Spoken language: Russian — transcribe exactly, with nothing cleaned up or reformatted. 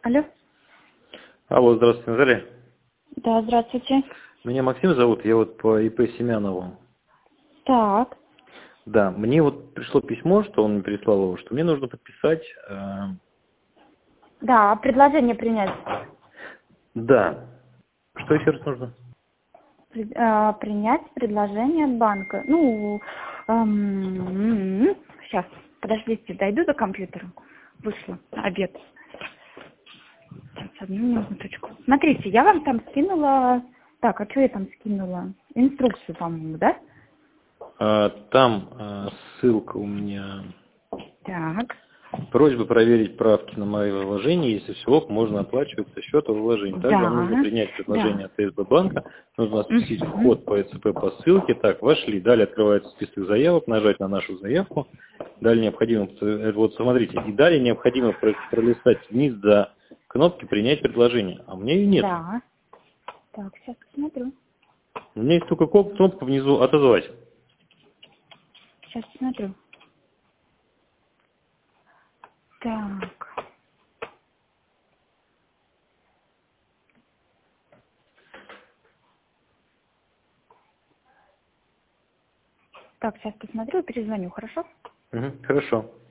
Алло. Алло, здравствуйте, Наталья. Да, здравствуйте. Меня Максим зовут, я вот по ИП Семянову. Так. Да, мне вот пришло письмо, что он мне прислал его, что мне нужно подписать. Э, Да, предложение принять. да. Что еще раз нужно? При- э, принять предложение от банка. Ну, эм, сейчас, подождите, дойду до компьютера. Вышла на обед. Сейчас, одну минуточку. Смотрите, я вам там скинула... Так, а что я там скинула? Инструкцию, по-моему, да? Э, там э, ссылка у меня. Так. Просьба проверить правки на мои вложения. Если все ок, можно оплачивать со счета вложений. Также вам нужно Да, принять предложение да. от ТСБ банка. Нужно осуществить Мгм. вход по ЭЦП по ссылке. Так, вошли. Далее открывается список заявок. Нажать на нашу заявку. Далее необходимо, э, вот смотрите, и далее необходимо про- пролистать вниз до кнопки «Принять предложение». А у меня ее нету. Да. Так, сейчас посмотрю. У меня есть только коп- кнопка внизу «Отозвать». Сейчас посмотрю. Так. Так, сейчас посмотрю и перезвоню, хорошо? Мгм, хорошо.